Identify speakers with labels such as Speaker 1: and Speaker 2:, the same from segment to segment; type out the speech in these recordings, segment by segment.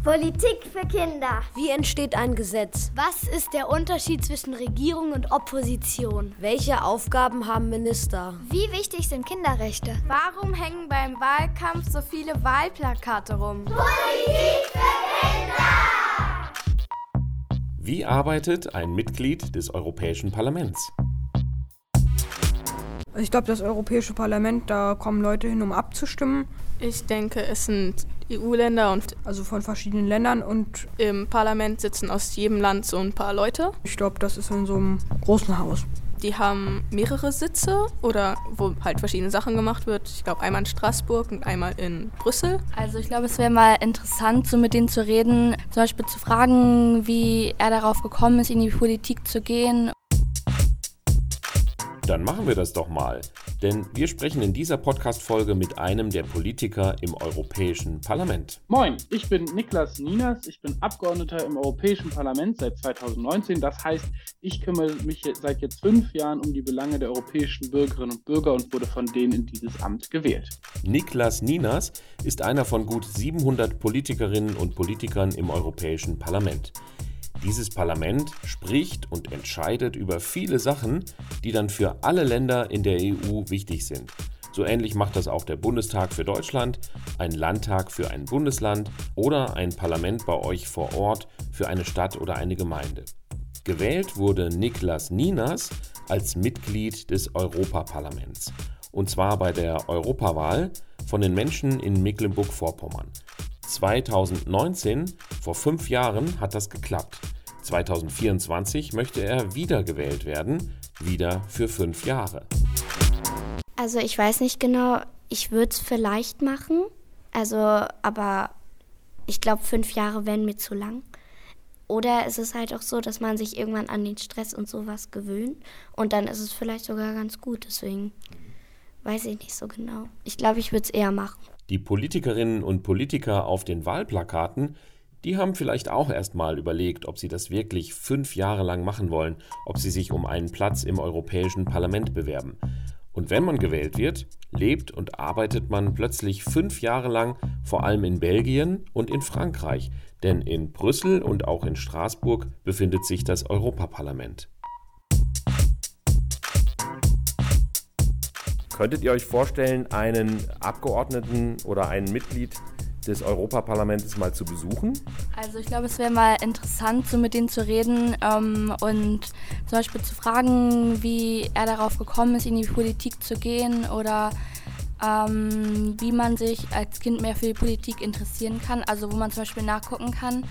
Speaker 1: Politik für Kinder.
Speaker 2: Wie entsteht ein Gesetz?
Speaker 1: Was ist der Unterschied zwischen Regierung und Opposition?
Speaker 2: Welche Aufgaben haben Minister?
Speaker 1: Wie wichtig sind Kinderrechte?
Speaker 3: Warum hängen beim Wahlkampf so viele Wahlplakate rum?
Speaker 1: Politik für Kinder!
Speaker 4: Wie arbeitet ein Mitglied des Europäischen Parlaments?
Speaker 5: Ich glaube, das Europäische Parlament, da kommen Leute hin, um abzustimmen.
Speaker 6: Ich denke, es sind EU-Länder und
Speaker 5: Also von verschiedenen Ländern, und
Speaker 6: im Parlament sitzen aus jedem Land so ein paar Leute.
Speaker 5: ich glaube, das ist in so einem großen Haus.
Speaker 6: Die haben mehrere Sitze oder wo halt verschiedene Sachen gemacht wird. Ich glaube, einmal in Straßburg und einmal in Brüssel.
Speaker 3: Also ich glaube, es wäre mal interessant, so mit denen zu reden, zum Beispiel zu fragen, wie er darauf gekommen ist, in die Politik zu gehen.
Speaker 4: Dann machen wir das doch mal, denn wir sprechen in dieser Podcast-Folge mit einem der Politiker im Europäischen Parlament.
Speaker 7: Moin, ich bin Niklas Ninas, ich bin Abgeordneter im Europäischen Parlament seit 2019. Das heißt, ich kümmere mich seit jetzt 5 Jahren um die Belange der europäischen Bürgerinnen und Bürger und wurde von denen in dieses Amt gewählt.
Speaker 4: Niklas Ninas ist einer von gut 700 Politikerinnen und Politikern im Europäischen Parlament. Dieses Parlament spricht und entscheidet über viele Sachen, die dann für alle Länder in der EU wichtig sind. So ähnlich macht das auch der Bundestag für Deutschland, ein Landtag für ein Bundesland oder ein Parlament bei euch vor Ort für eine Stadt oder eine Gemeinde. Gewählt wurde Niklas Ninas als Mitglied des Europaparlaments. Und zwar bei der Europawahl von den Menschen in Mecklenburg-Vorpommern. 2019, vor 5 Jahren, hat das geklappt. 2024 möchte er wiedergewählt werden, wieder für 5 Jahre.
Speaker 8: Also ich weiß nicht genau, ich würde es vielleicht machen, aber ich glaube 5 Jahre wären mir zu lang. Oder es ist halt auch so, dass man sich irgendwann an den Stress und sowas gewöhnt und dann ist es vielleicht sogar ganz gut, deswegen weiß ich nicht so genau. Ich glaube, ich würde es eher machen.
Speaker 4: Die Politikerinnen und Politiker auf den Wahlplakaten, die haben vielleicht auch erst mal überlegt, ob sie das wirklich 5 Jahre lang machen wollen, ob sie sich um einen Platz im Europäischen Parlament bewerben. Und wenn man gewählt wird, lebt und arbeitet man plötzlich 5 Jahre lang, vor allem in Belgien und in Frankreich. Denn in Brüssel und auch in Straßburg befindet sich das Europaparlament. Könntet ihr euch vorstellen, einen Abgeordneten oder ein Mitglied des Europaparlaments mal zu besuchen?
Speaker 3: Also ich glaube, es wäre mal interessant, so mit denen zu reden und zum Beispiel zu fragen, wie er darauf gekommen ist, in die Politik zu gehen oder wie man sich als Kind mehr für die Politik interessieren kann. Also wo man zum Beispiel nachgucken kann,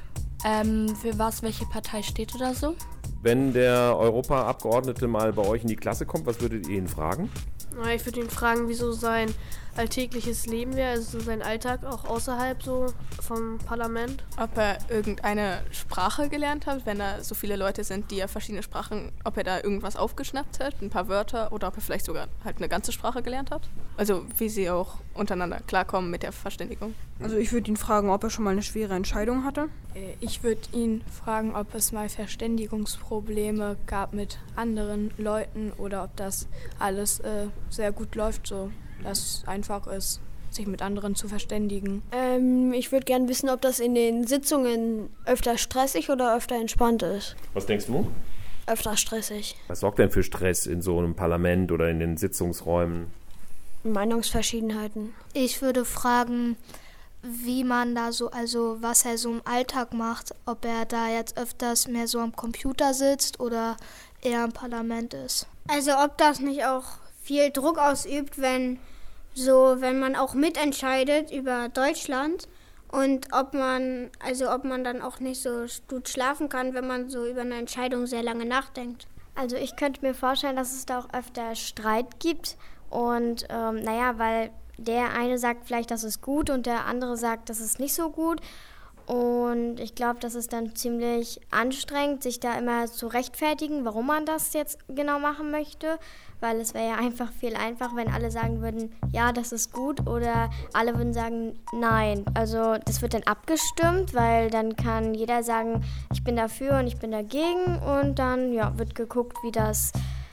Speaker 3: für was welche Partei steht oder so.
Speaker 4: Wenn der Europaabgeordnete mal bei euch in die Klasse kommt, was würdet ihr ihn fragen?
Speaker 9: Ich würde ihn fragen, wieso sein alltägliches Leben wäre, also sein Alltag auch außerhalb so vom Parlament.
Speaker 6: Ob er irgendeine Sprache gelernt hat, wenn da so viele Leute sind, die ja verschiedene Sprachen, ob er da irgendwas aufgeschnappt hat, ein paar Wörter, oder ob er vielleicht sogar halt eine ganze Sprache gelernt hat. Also wie sie auch untereinander klarkommen mit der Verständigung.
Speaker 5: Also ich würde ihn fragen, ob er schon mal eine schwere Entscheidung hatte.
Speaker 10: Ich würde ihn fragen, ob es mal Verständigungsprobleme gab mit anderen Leuten oder ob das alles sehr gut läuft, so dass es einfach ist, sich mit anderen zu verständigen.
Speaker 11: Ich würde gerne wissen, ob das in den Sitzungen öfter stressig oder öfter entspannt ist.
Speaker 4: Was denkst du?
Speaker 11: Öfter stressig.
Speaker 4: Was sorgt denn für Stress in so einem Parlament oder in den Sitzungsräumen?
Speaker 11: Meinungsverschiedenheiten.
Speaker 1: Ich würde fragen, wie man da so, also was er so im Alltag macht, ob er da jetzt öfters mehr so am Computer sitzt oder eher im Parlament ist.
Speaker 12: Also ob das nicht auch viel Druck ausübt, wenn man auch mitentscheidet über Deutschland und ob man dann auch nicht so gut schlafen kann, wenn man so über eine Entscheidung sehr lange nachdenkt.
Speaker 8: Also ich könnte mir vorstellen, dass es da auch öfter Streit gibt und weil der eine sagt vielleicht, das ist gut und der andere sagt, das ist nicht so gut. Und ich glaube, das ist dann ziemlich anstrengend, sich da immer zu rechtfertigen, warum man das jetzt genau machen möchte. Weil es wäre ja einfach viel einfacher, wenn alle sagen würden, ja, das ist gut, oder alle würden sagen, nein. Also das wird dann abgestimmt, weil dann kann jeder sagen, ich bin dafür und ich bin dagegen. Und dann wird geguckt, wie das,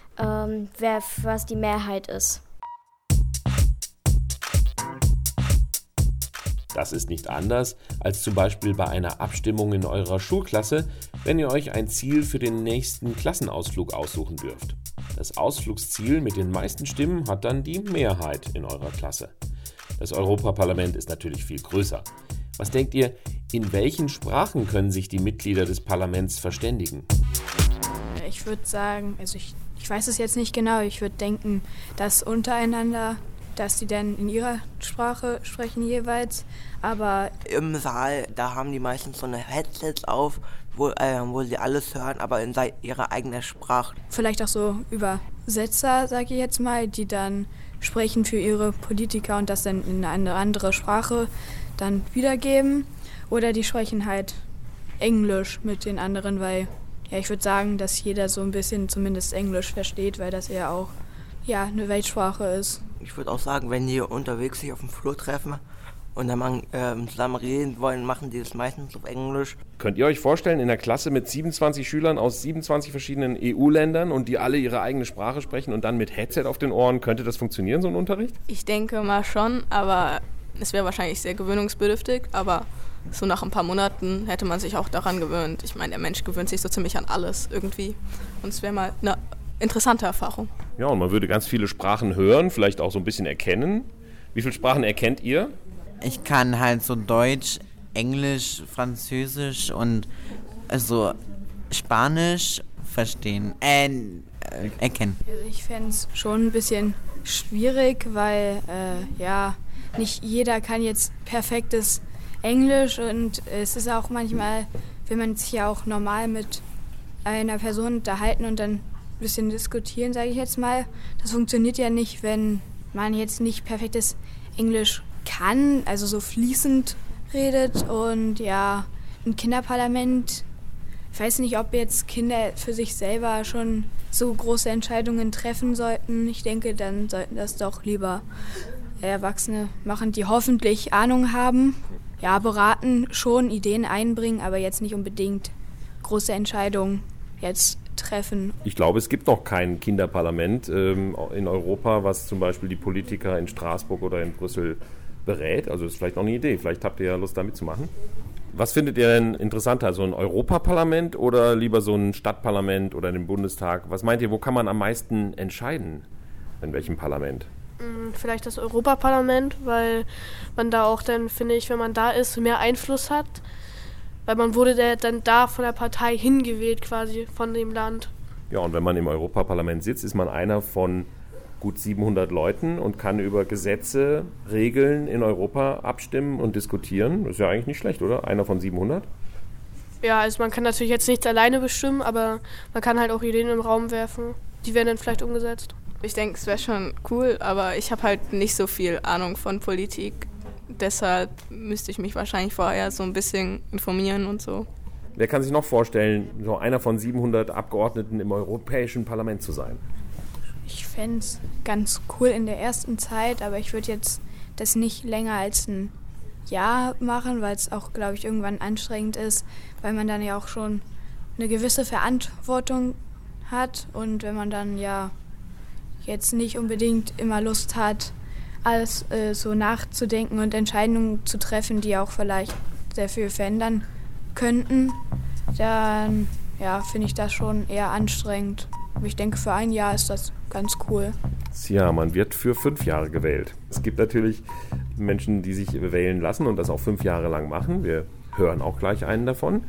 Speaker 8: was die Mehrheit ist.
Speaker 4: Das ist nicht anders als zum Beispiel bei einer Abstimmung in eurer Schulklasse, wenn ihr euch ein Ziel für den nächsten Klassenausflug aussuchen dürft. Das Ausflugsziel mit den meisten Stimmen hat dann die Mehrheit in eurer Klasse. Das Europaparlament ist natürlich viel größer. Was denkt ihr, in welchen Sprachen können sich die Mitglieder des Parlaments verständigen?
Speaker 10: Ich würde sagen, also ich weiß es jetzt nicht genau, ich würde denken, dass untereinander, dass die dann in ihrer Sprache sprechen jeweils, aber
Speaker 13: im Saal, da haben die meistens so eine Headsets auf, wo sie alles hören, aber in ihrer eigenen Sprache.
Speaker 10: Vielleicht auch so Übersetzer, sage ich jetzt mal, die dann sprechen für ihre Politiker und das dann in eine andere Sprache dann wiedergeben. Oder die sprechen halt Englisch mit den anderen, weil ja, ich würde sagen, dass jeder so ein bisschen zumindest Englisch versteht, weil das ja auch eine Weltsprache ist.
Speaker 13: Ich würde auch sagen, wenn die unterwegs sich auf dem Flur treffen und dann zusammen reden wollen, machen die das meistens auf Englisch.
Speaker 4: Könnt ihr euch vorstellen, in einer Klasse mit 27 Schülern aus 27 verschiedenen EU-Ländern und die alle ihre eigene Sprache sprechen und dann mit Headset auf den Ohren, könnte das funktionieren, so ein Unterricht?
Speaker 6: Ich denke mal schon, aber es wäre wahrscheinlich sehr gewöhnungsbedürftig, aber so nach ein paar Monaten hätte man sich auch daran gewöhnt. Ich meine, der Mensch gewöhnt sich so ziemlich an alles irgendwie und es wäre mal eine interessante Erfahrung.
Speaker 4: Ja, und man würde ganz viele Sprachen hören, vielleicht auch so ein bisschen erkennen. Wie viele Sprachen erkennt ihr?
Speaker 14: Ich kann halt so Deutsch, Englisch, Französisch und so Spanisch verstehen, erkennen.
Speaker 10: Also ich fände es schon ein bisschen schwierig, weil nicht jeder kann jetzt perfektes Englisch und es ist auch manchmal, will man sich ja auch normal mit einer Person unterhalten und dann ein bisschen diskutieren, sage ich jetzt mal. Das funktioniert ja nicht, wenn man jetzt nicht perfektes Englisch kann, also so fließend redet und ja, im Kinderparlament, ich weiß nicht, ob jetzt Kinder für sich selber schon so große Entscheidungen treffen sollten. Ich denke, dann sollten das doch lieber Erwachsene machen, die hoffentlich Ahnung haben. Ja, beraten schon, Ideen einbringen, aber jetzt nicht unbedingt große Entscheidungen jetzt treffen.
Speaker 4: Ich glaube, es gibt noch kein Kinderparlament in Europa, was zum Beispiel die Politiker in Straßburg oder in Brüssel berät. Also ist vielleicht noch eine Idee. Vielleicht habt ihr ja Lust, da mitzumachen. Was findet ihr denn interessanter? So ein Europaparlament oder lieber so ein Stadtparlament oder den Bundestag? Was meint ihr, wo kann man am meisten entscheiden? In welchem Parlament?
Speaker 9: Vielleicht das Europaparlament, weil man da auch dann, finde ich, wenn man da ist, mehr Einfluss hat. Weil man wurde dann da von der Partei hingewählt quasi, von dem Land.
Speaker 4: Ja, und wenn man im Europaparlament sitzt, ist man einer von gut 700 Leuten und kann über Gesetze, Regeln in Europa abstimmen und diskutieren. Das ist ja eigentlich nicht schlecht, oder? Einer von 700?
Speaker 9: Ja, also man kann natürlich jetzt nichts alleine bestimmen, aber man kann halt auch Ideen im Raum werfen. Die werden dann vielleicht umgesetzt.
Speaker 6: Ich denke, es wäre schon cool, aber ich habe halt nicht so viel Ahnung von Politik. Deshalb müsste ich mich wahrscheinlich vorher so ein bisschen informieren und so.
Speaker 4: Wer kann sich noch vorstellen, so einer von 700 Abgeordneten im Europäischen Parlament zu sein?
Speaker 10: Ich fände es ganz cool in der ersten Zeit, aber ich würde jetzt das nicht länger als ein Jahr machen, weil es auch, glaube ich, irgendwann anstrengend ist, weil man dann ja auch schon eine gewisse Verantwortung hat und wenn man dann ja jetzt nicht unbedingt immer Lust hat, alles so nachzudenken und Entscheidungen zu treffen, die auch vielleicht sehr viel verändern könnten, dann finde ich das schon eher anstrengend. Aber ich denke, für ein Jahr ist das ganz cool.
Speaker 4: Ja, man wird für 5 Jahre gewählt. Es gibt natürlich Menschen, die sich wählen lassen und das auch 5 Jahre lang machen. Wir hören auch gleich einen davon.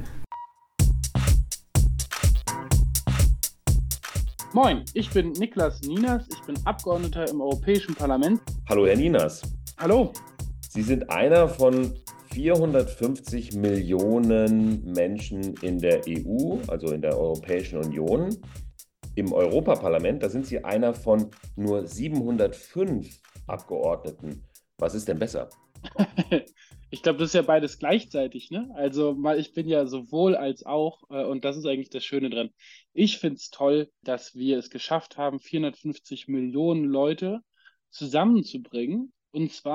Speaker 7: Moin, ich bin Niklas Ninas, ich bin Abgeordneter im Europäischen Parlament.
Speaker 4: Hallo Herr Ninas.
Speaker 7: Hallo.
Speaker 4: Sie sind einer von 450 Millionen Menschen in der EU, also in der Europäischen Union. Im Europaparlament, da sind Sie einer von nur 705 Abgeordneten. Was ist denn besser?
Speaker 7: Ich glaube, das ist ja beides gleichzeitig, ne? Also ich bin ja sowohl als auch und das ist eigentlich das Schöne dran. Ich finde es toll, dass wir es geschafft haben, 450 Millionen Leute zusammenzubringen und zwar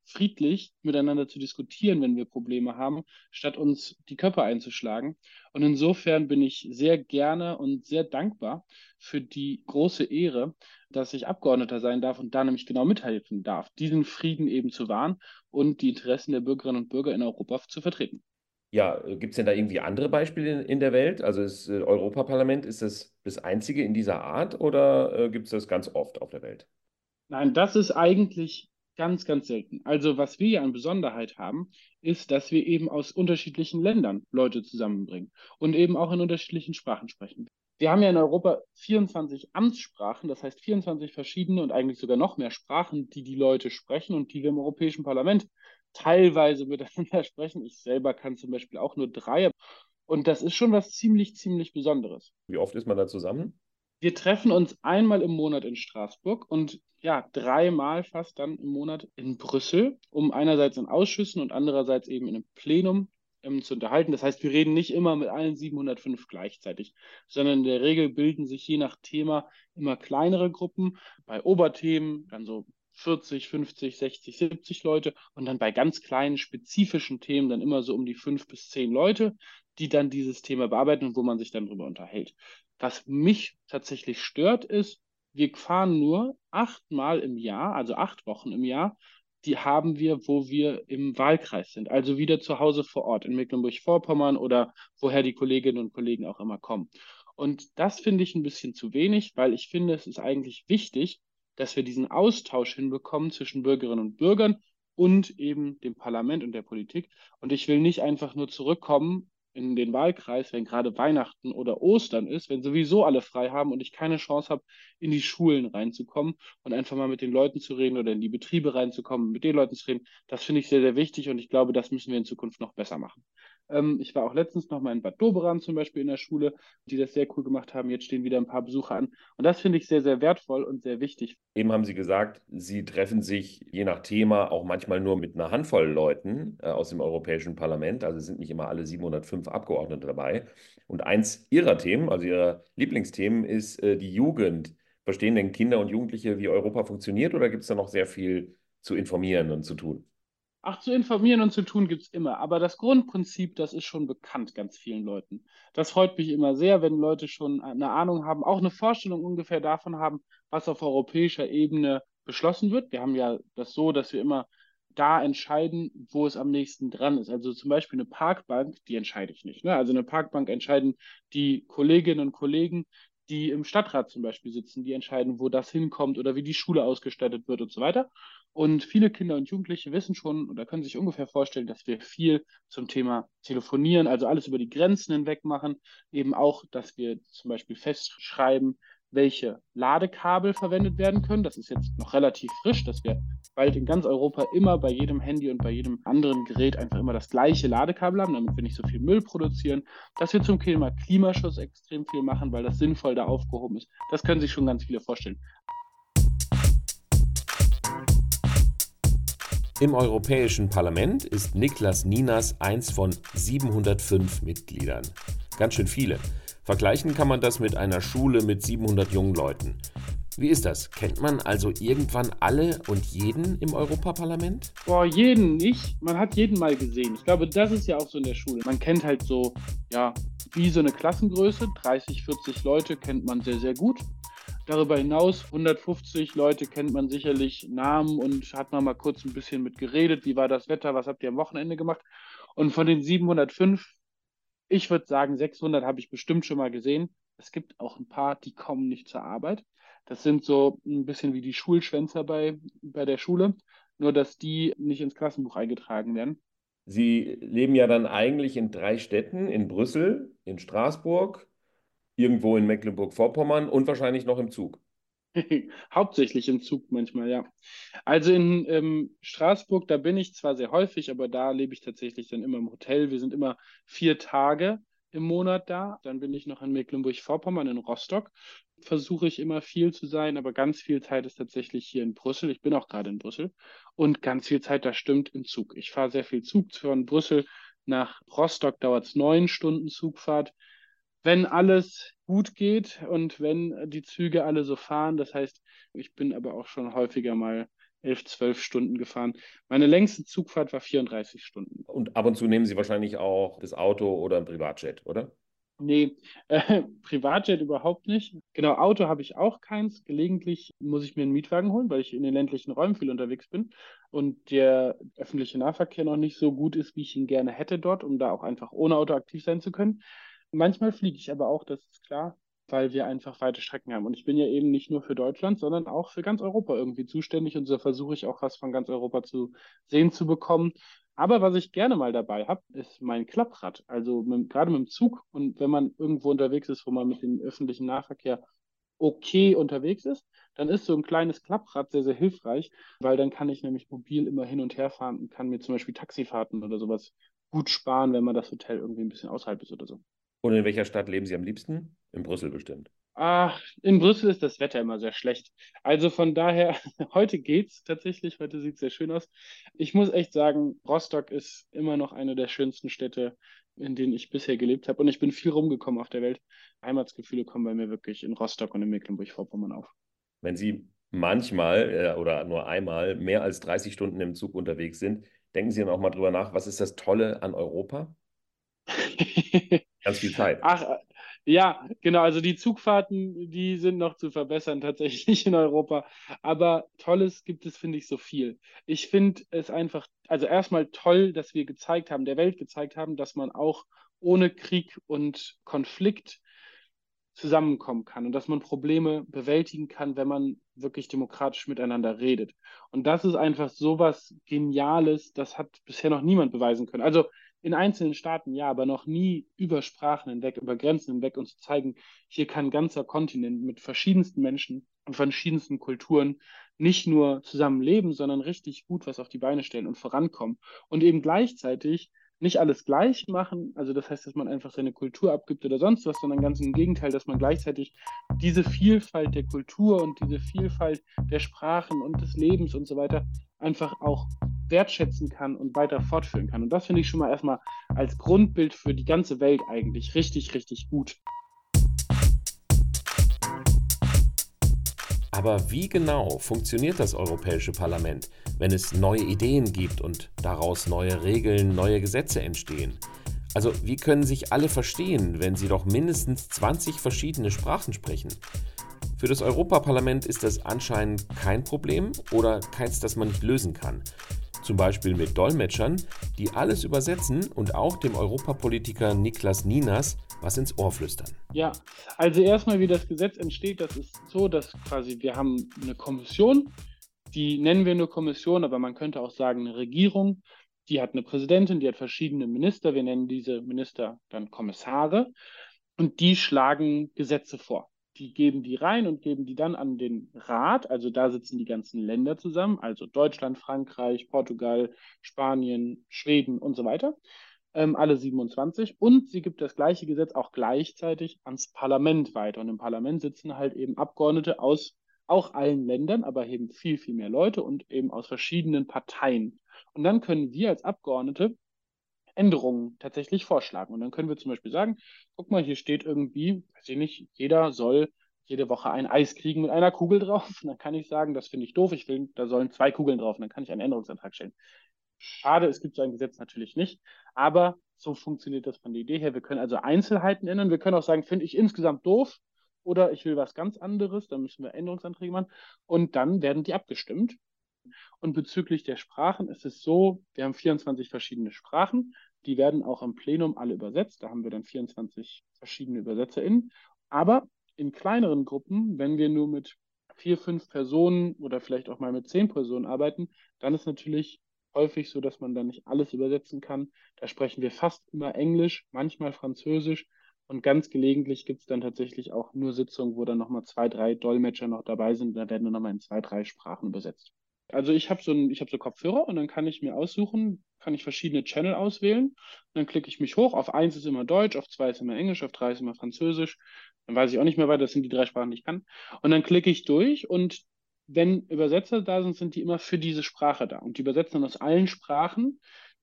Speaker 7: friedlich miteinander zu diskutieren, wenn wir Probleme haben, statt uns die Köpfe einzuschlagen. Und insofern bin ich sehr gerne und sehr dankbar für die große Ehre, dass ich Abgeordneter sein darf und da nämlich genau mithelfen darf, diesen Frieden eben zu wahren und die Interessen der Bürgerinnen und Bürger in Europa zu vertreten.
Speaker 4: Ja, gibt es denn da irgendwie andere Beispiele in der Welt? Also ist Europaparlament, ist das einzige in dieser Art oder gibt es das ganz oft auf der Welt?
Speaker 7: Nein, das ist eigentlich ganz, ganz selten. Also was wir ja an Besonderheit haben, ist, dass wir eben aus unterschiedlichen Ländern Leute zusammenbringen und eben auch in unterschiedlichen Sprachen sprechen. Wir haben ja in Europa 24 Amtssprachen, das heißt 24 verschiedene und eigentlich sogar noch mehr Sprachen, die die Leute sprechen und die wir im Europäischen Parlament teilweise miteinander sprechen. Ich selber kann zum Beispiel auch nur 3. Und das ist schon was ziemlich, ziemlich Besonderes.
Speaker 4: Wie oft ist man da zusammen?
Speaker 7: Wir treffen uns einmal im Monat in Straßburg und ja, 3-mal fast dann im Monat in Brüssel, um einerseits in Ausschüssen und andererseits eben in einem Plenum zu unterhalten. Das heißt, wir reden nicht immer mit allen 705 gleichzeitig, sondern in der Regel bilden sich je nach Thema immer kleinere Gruppen. Bei Oberthemen dann so 40, 50, 60, 70 Leute und dann bei ganz kleinen spezifischen Themen dann immer so um die 5 bis 10 Leute, die dann dieses Thema bearbeiten und wo man sich dann drüber unterhält. Was mich tatsächlich stört, ist, wir fahren nur 8-mal im Jahr, also 8 Wochen im Jahr, die haben wir, wo wir im Wahlkreis sind, also wieder zu Hause vor Ort in Mecklenburg-Vorpommern oder woher die Kolleginnen und Kollegen auch immer kommen. Und das finde ich ein bisschen zu wenig, weil ich finde, es ist eigentlich wichtig, dass wir diesen Austausch hinbekommen zwischen Bürgerinnen und Bürgern und eben dem Parlament und der Politik. Und ich will nicht einfach nur zurückkommen in den Wahlkreis, wenn gerade Weihnachten oder Ostern ist, wenn sowieso alle frei haben und ich keine Chance habe, in die Schulen reinzukommen und einfach mal mit den Leuten zu reden oder in die Betriebe reinzukommen, mit den Leuten zu reden. Das finde ich sehr, sehr wichtig und ich glaube, das müssen wir in Zukunft noch besser machen. Ich war auch letztens noch mal in Bad Doberan zum Beispiel in der Schule, die das sehr cool gemacht haben. Jetzt stehen wieder ein paar Besucher an. Und das finde ich sehr, sehr wertvoll und sehr wichtig.
Speaker 4: Eben haben Sie gesagt, Sie treffen sich je nach Thema auch manchmal nur mit einer Handvoll Leuten aus dem Europäischen Parlament. Also es sind nicht immer alle 705 Abgeordnete dabei. Und eins Ihrer Themen, also Ihrer Lieblingsthemen, ist die Jugend. Verstehen denn Kinder und Jugendliche, wie Europa funktioniert, oder gibt es da noch sehr viel zu informieren und zu tun?
Speaker 7: Ach, zu informieren und zu tun gibt es immer. Aber das Grundprinzip, das ist schon bekannt ganz vielen Leuten. Das freut mich immer sehr, wenn Leute schon eine Ahnung haben, auch eine Vorstellung ungefähr davon haben, was auf europäischer Ebene beschlossen wird. Wir haben ja das so, dass wir immer da entscheiden, wo es am nächsten dran ist. Also zum Beispiel eine Parkbank, die entscheide ich nicht. Ne? Also eine Parkbank entscheiden die Kolleginnen und Kollegen, die im Stadtrat zum Beispiel sitzen, die entscheiden, wo das hinkommt oder wie die Schule ausgestattet wird und so weiter. Und viele Kinder und Jugendliche wissen schon oder können sich ungefähr vorstellen, dass wir viel zum Thema Telefonieren, also alles über die Grenzen hinweg machen. Eben auch, dass wir zum Beispiel festschreiben, welche Ladekabel verwendet werden können. Das ist jetzt noch relativ frisch, dass wir bald in ganz Europa immer bei jedem Handy und bei jedem anderen Gerät einfach immer das gleiche Ladekabel haben, damit wir nicht so viel Müll produzieren. Dass wir zum Thema Klimaschutz extrem viel machen, weil das sinnvoll da aufgehoben ist. Das können sich schon ganz viele vorstellen.
Speaker 4: Im Europäischen Parlament ist Niklas Ninas eins von 705 Mitgliedern. Ganz schön viele. Vergleichen kann man das mit einer Schule mit 700 jungen Leuten. Wie ist das? Kennt man also irgendwann alle und jeden im Europaparlament?
Speaker 7: Boah, jeden nicht. Man hat jeden mal gesehen. Ich glaube, das ist ja auch so in der Schule. Man kennt halt so, ja, wie so eine Klassengröße. 30, 40 Leute kennt man sehr, sehr gut. Darüber hinaus 150 Leute kennt man sicherlich Namen und hat man mal kurz ein bisschen mit geredet. Wie war das Wetter? Was habt ihr am Wochenende gemacht? Und von den 705, ich würde sagen, 600 habe ich bestimmt schon mal gesehen. Es gibt auch ein paar, die kommen nicht zur Arbeit. Das sind so ein bisschen wie die Schulschwänzer bei der Schule, nur dass die nicht ins Klassenbuch eingetragen werden.
Speaker 4: Sie leben ja dann eigentlich in 3 Städten, in Brüssel, in Straßburg, irgendwo in Mecklenburg-Vorpommern und wahrscheinlich noch im Zug.
Speaker 7: Hauptsächlich im Zug manchmal, ja. Also in Straßburg, da bin ich zwar sehr häufig, aber da lebe ich tatsächlich dann immer im Hotel. Wir sind immer 4 Tage im Monat da. Dann bin ich noch in Mecklenburg-Vorpommern, in Rostock. Versuche ich immer viel zu sein, aber ganz viel Zeit ist tatsächlich hier in Brüssel. Ich bin auch gerade in Brüssel. Und ganz viel Zeit, das stimmt, im Zug. Ich fahre sehr viel Zug von Brüssel nach Rostock, dauert es 9 Stunden Zugfahrt. Wenn alles gut geht und wenn die Züge alle so fahren. Das heißt, ich bin aber auch schon häufiger mal 11, 12 Stunden gefahren. Meine längste Zugfahrt war 34 Stunden.
Speaker 4: Und ab und zu nehmen Sie wahrscheinlich auch das Auto oder ein Privatjet, oder?
Speaker 7: Nee, Privatjet überhaupt nicht. Genau, Auto habe ich auch keins. Gelegentlich muss ich mir einen Mietwagen holen, weil ich in den ländlichen Räumen viel unterwegs bin und der öffentliche Nahverkehr noch nicht so gut ist, wie ich ihn gerne hätte dort, um da auch einfach ohne Auto aktiv sein zu können. Manchmal fliege ich aber auch, das ist klar, weil wir einfach weite Strecken haben. Und ich bin ja eben nicht nur für Deutschland, sondern auch für ganz Europa irgendwie zuständig. Und so versuche ich auch was von ganz Europa zu sehen zu bekommen. Aber was ich gerne mal dabei habe, ist mein Klapprad. Also gerade mit dem Zug und wenn man irgendwo unterwegs ist, wo man mit dem öffentlichen Nahverkehr okay unterwegs ist, dann ist so ein kleines Klapprad sehr, sehr hilfreich, weil dann kann ich nämlich mobil immer hin und her fahren und kann mir zum Beispiel Taxifahrten oder sowas gut sparen, wenn man das Hotel irgendwie ein bisschen außerhalb ist oder so.
Speaker 4: Und in welcher Stadt leben Sie am liebsten? In Brüssel bestimmt.
Speaker 7: In Brüssel ist das Wetter immer sehr schlecht. Also von daher, heute geht's tatsächlich, heute sieht es sehr schön aus. Ich muss echt sagen, Rostock ist immer noch eine der schönsten Städte, in denen ich bisher gelebt habe. Und ich bin viel rumgekommen auf der Welt. Heimatsgefühle kommen bei mir wirklich in Rostock und in Mecklenburg-Vorpommern auf.
Speaker 4: Wenn Sie manchmal oder nur einmal mehr als 30 Stunden im Zug unterwegs sind, denken Sie dann auch mal drüber nach, was ist das Tolle an Europa? Ganz viel Zeit.
Speaker 7: Ach, ja, genau. Also die Zugfahrten, die sind noch zu verbessern tatsächlich in Europa. Aber Tolles gibt es, finde ich, so viel. Ich finde es einfach, also erstmal toll, dass wir gezeigt haben, der Welt gezeigt haben, dass man auch ohne Krieg und Konflikt zusammenkommen kann und dass man Probleme bewältigen kann, wenn man wirklich demokratisch miteinander redet. Und das ist einfach so was Geniales, das hat bisher noch niemand beweisen können. Also in einzelnen Staaten ja, aber noch nie über Sprachen hinweg, über Grenzen hinweg und zu zeigen, hier kann ein ganzer Kontinent mit verschiedensten Menschen und verschiedensten Kulturen nicht nur zusammenleben, sondern richtig gut was auf die Beine stellen und vorankommen. Und eben gleichzeitig nicht alles gleich machen, also das heißt, dass man einfach seine Kultur abgibt oder sonst was, sondern ganz im Gegenteil, dass man gleichzeitig diese Vielfalt der Kultur und diese Vielfalt der Sprachen und des Lebens und so weiter einfach auch wertschätzen kann und weiter fortführen kann. Und das finde ich schon mal erstmal als Grundbild für die ganze Welt eigentlich richtig, richtig gut.
Speaker 4: Aber wie genau funktioniert das Europäische Parlament, wenn es neue Ideen gibt und daraus neue Regeln, neue Gesetze entstehen? Also wie können sich alle verstehen, wenn sie doch mindestens 20 verschiedene Sprachen sprechen? Für das Europaparlament ist das anscheinend kein Problem oder keins, das man nicht lösen kann. Zum Beispiel mit Dolmetschern, die alles übersetzen und auch dem Europapolitiker Niklas Ninas was ins Ohr flüstern.
Speaker 7: Ja, also erstmal, wie das Gesetz entsteht, das ist so, dass quasi wir haben eine Kommission, die nennen wir nur Kommission, aber man könnte auch sagen eine Regierung, die hat eine Präsidentin, die hat verschiedene Minister, wir nennen diese Minister dann Kommissare und die schlagen Gesetze vor. Die geben die rein und geben die dann an den Rat, also da sitzen die ganzen Länder zusammen, also Deutschland, Frankreich, Portugal, Spanien, Schweden und so weiter. Alle 27 und sie gibt das gleiche Gesetz auch gleichzeitig ans Parlament weiter. Und im Parlament sitzen halt eben Abgeordnete aus auch allen Ländern, aber eben viel, viel mehr Leute und eben aus verschiedenen Parteien. Und dann können wir als Abgeordnete Änderungen tatsächlich vorschlagen. Und dann können wir zum Beispiel sagen, guck mal, hier steht irgendwie, weiß ich nicht, jeder soll jede Woche ein Eis kriegen mit einer Kugel drauf. Und dann kann ich sagen, das finde ich doof, ich will, da sollen 2 Kugeln drauf. Und dann kann ich einen Änderungsantrag stellen. Schade, es gibt so ein Gesetz natürlich nicht, aber so funktioniert das von der Idee her. Wir können also Einzelheiten ändern. Wir können auch sagen, finde ich insgesamt doof oder ich will was ganz anderes, dann müssen wir Änderungsanträge machen und dann werden die abgestimmt. Und bezüglich der Sprachen ist es so, wir haben 24 verschiedene Sprachen, die werden auch im Plenum alle übersetzt. Da haben wir dann 24 verschiedene ÜbersetzerInnen. Aber in kleineren Gruppen, wenn wir nur mit 4, 5 Personen oder vielleicht auch mal mit 10 Personen arbeiten, dann ist natürlich häufig so, dass man da nicht alles übersetzen kann. Da sprechen wir fast immer Englisch, manchmal Französisch und ganz gelegentlich gibt es dann tatsächlich auch nur Sitzungen, wo dann nochmal 2, 3 Dolmetscher noch dabei sind. Da werden nur nochmal in 2, 3 Sprachen übersetzt. Also ich habe so Kopfhörer und dann kann ich mir aussuchen, kann ich verschiedene Channel auswählen. Und dann klicke ich mich hoch. Auf 1 ist immer Deutsch, auf 2 ist immer Englisch, auf 3 ist immer Französisch. Dann weiß ich auch nicht mehr weiter, das sind die 3 Sprachen, die ich kann. Und dann klicke ich durch und wenn Übersetzer da sind, sind die immer für diese Sprache da. Und die übersetzen dann aus allen Sprachen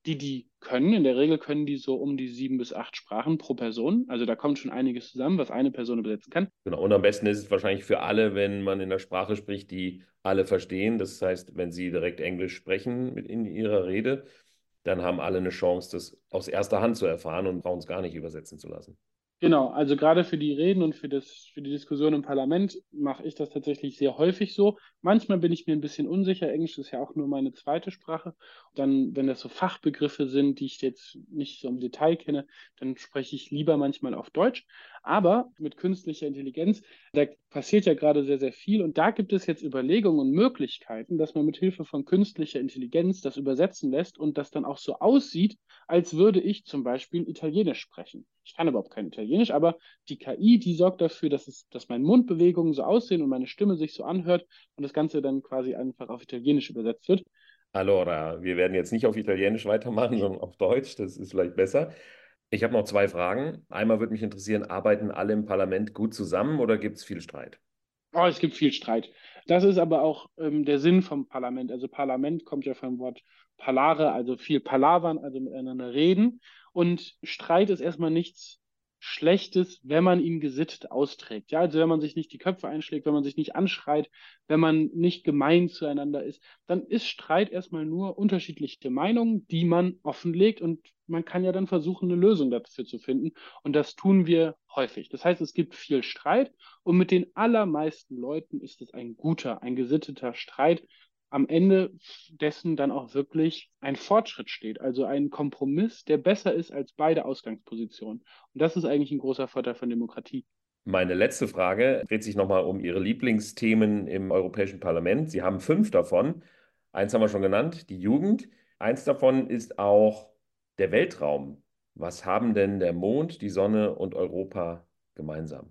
Speaker 7: die können. In der Regel können die so um die 7 bis 8 Sprachen pro Person. Also da kommt schon einiges zusammen, was eine Person übersetzen kann.
Speaker 4: Genau, und am besten ist es wahrscheinlich für alle, wenn man in einer Sprache spricht, die alle verstehen. Das heißt, wenn sie direkt Englisch sprechen in ihrer Rede, dann haben alle eine Chance, das aus erster Hand zu erfahren und brauchen es gar nicht übersetzen zu lassen.
Speaker 7: Genau, also gerade für die Reden und für die Diskussion im Parlament mache ich das tatsächlich sehr häufig so. Manchmal bin ich mir ein bisschen unsicher. Englisch ist ja auch nur meine zweite Sprache. Dann, wenn das so Fachbegriffe sind, die ich jetzt nicht so im Detail kenne, dann spreche ich lieber manchmal auf Deutsch. Aber mit künstlicher Intelligenz, da passiert ja gerade sehr, sehr viel. Und da gibt es jetzt Überlegungen und Möglichkeiten, dass man mit Hilfe von künstlicher Intelligenz das übersetzen lässt und das dann auch so aussieht, als würde ich zum Beispiel Italienisch sprechen. Ich kann überhaupt kein Italienisch, aber die KI, die sorgt dafür, dass meine Mundbewegungen so aussehen und meine Stimme sich so anhört und das Ganze dann quasi einfach auf Italienisch übersetzt wird.
Speaker 4: Allora, wir werden jetzt nicht auf Italienisch weitermachen, sondern auf Deutsch. Das ist vielleicht besser. Ich habe noch 2 Fragen. Einmal würde mich interessieren, arbeiten alle im Parlament gut zusammen oder gibt es viel Streit?
Speaker 7: Oh, es gibt viel Streit. Das ist aber auch der Sinn vom Parlament. Also Parlament kommt ja vom Wort parlare, also viel palavern, also miteinander reden. Und Streit ist erstmal nichts Schlechtes, wenn man ihn gesittet austrägt. Ja, also wenn man sich nicht die Köpfe einschlägt, wenn man sich nicht anschreit, wenn man nicht gemein zueinander ist, dann ist Streit erstmal nur unterschiedliche Meinungen, die man offenlegt und man kann ja dann versuchen, eine Lösung dafür zu finden. Und das tun wir häufig. Das heißt, es gibt viel Streit und mit den allermeisten Leuten ist es ein guter, ein gesitteter Streit, am Ende dessen dann auch wirklich ein Fortschritt steht, also ein Kompromiss, der besser ist als beide Ausgangspositionen. Und das ist eigentlich ein großer Vorteil von Demokratie.
Speaker 4: Meine letzte Frage dreht sich nochmal um Ihre Lieblingsthemen im Europäischen Parlament. Sie haben 5 davon. Eins haben wir schon genannt, die Jugend. Eins davon ist auch der Weltraum. Was haben denn der Mond, die Sonne und Europa gemeinsam?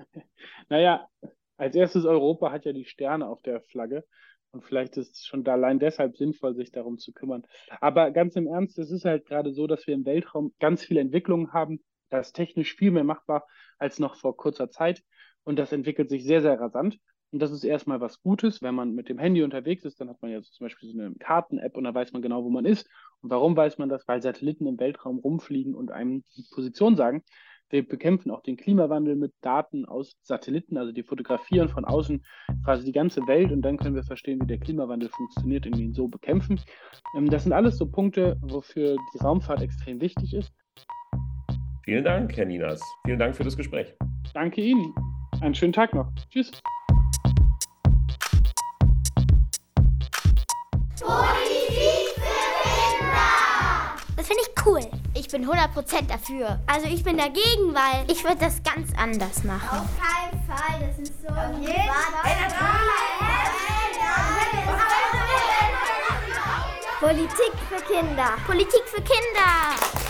Speaker 7: Naja, als erstes, Europa hat ja die Sterne auf der Flagge. Und vielleicht ist es schon allein deshalb sinnvoll, sich darum zu kümmern. Aber ganz im Ernst, es ist halt gerade so, dass wir im Weltraum ganz viele Entwicklungen haben. Da ist technisch viel mehr machbar als noch vor kurzer Zeit. Und das entwickelt sich sehr, sehr rasant. Und das ist erstmal was Gutes. Wenn man mit dem Handy unterwegs ist, dann hat man ja zum Beispiel so eine Karten-App und da weiß man genau, wo man ist. Und warum weiß man das? Weil Satelliten im Weltraum rumfliegen und einem die Position sagen. Wir bekämpfen auch den Klimawandel mit Daten aus Satelliten, also die fotografieren von außen quasi die ganze Welt und dann können wir verstehen, wie der Klimawandel funktioniert und ihn so bekämpfen. Das sind alles so Punkte, wofür die Raumfahrt extrem wichtig ist.
Speaker 4: Vielen Dank, Herr Ninas. Vielen Dank für das Gespräch.
Speaker 7: Danke Ihnen. Einen schönen Tag noch. Tschüss.
Speaker 15: Das finde ich cool. Ich bin 100% dafür. Also ich bin dagegen, weil ich würde das ganz anders machen.
Speaker 12: Auf keinen Fall, das ist so ein
Speaker 15: Politik für Kinder. Politik für Kinder.